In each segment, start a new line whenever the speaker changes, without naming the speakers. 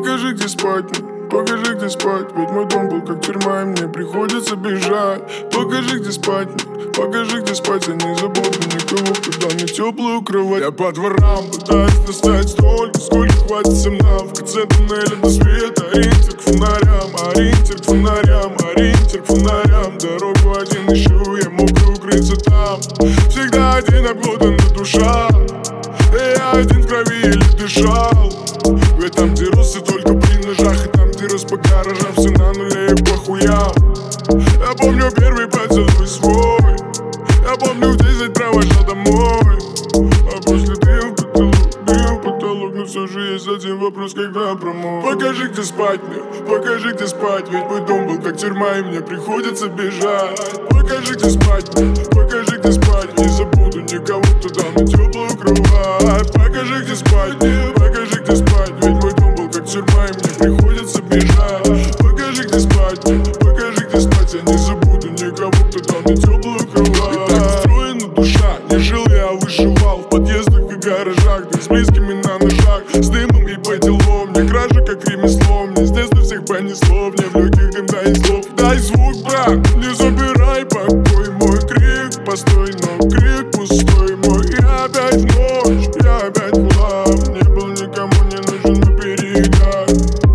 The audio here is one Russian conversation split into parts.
Покажи, где спать мне, покажи, где спать. Ведь мой дом был как тюрьма, и мне приходится бежать. Покажи, где спать мне, покажи, где спать. Я не забуду никого, когда на теплую кровать. Я по дворам пытаюсь достать столько, сколько хватит всем нам. В конце туннеля до света, ориентир к фонарям, ориентир к фонарям, ориентир к фонарям. Дорогу один ищу, я мог бы укрыться там. Всегда один обглоданная душа, и я один в крови еле дышал. Ведь там, где рос, только при ножах, и там, где рос по гаражам, все на нуле и по хуям. Я помню первый поцелуй свой, я помню, в 10 провожал домой. А после дым в потолок, но все же есть один вопрос, когда промой. Покажи, где спать мне, покажи, где спать. Ведь мой дом был как тюрьма, и мне приходится бежать. Покажи, где спать мне, покажи, где спать. Не забуду никого, туда на теплую кровать. Покажи, где спать мне, покажи, где спать. Ведь мой дом был как тюрьма, и мне приходится бежать. Покажи, где спать мне, покажи, где спать. Я не забуду никого, туда на теплую кровать. И так устроена душа, не жил я, а выживал. В подъездах и гаражах, да с близкими на ножах, с дымом и по делам. Мне кража как ремесло, мне с детства всех понесло. Мне в легких дым дай слов. Дай звук, брат, не забирай покой. Мой крик постой, но крик пустой мой. Я опять в ночь, я опять в хлам. Не был никому не нужен на берегах.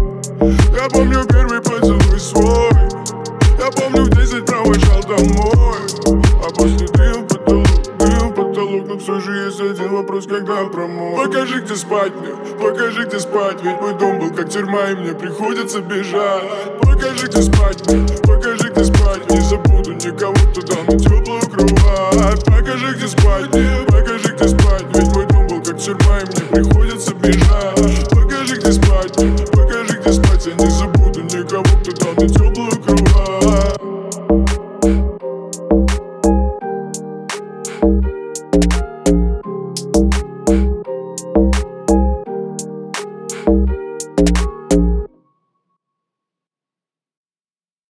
Я помню первый поцелуй свой, я помню, в 10 провожал домой. А после дым в потолок, но все же есть один вопрос, когда промой. Покажи, где спать мне, покажи, где спать. Ведь мой дом был как тюрьма, и мне приходится бежать. Покажи, где спать мне, покажи, где спать. Не забуду никого, туда на теплую кровать. Покажи, где спать мне, покажи, где спать. Ведь мой дом был как тюрьма, и мне приходится бежать. Покажи, где спать мне, покажи, где спать. Я не забуду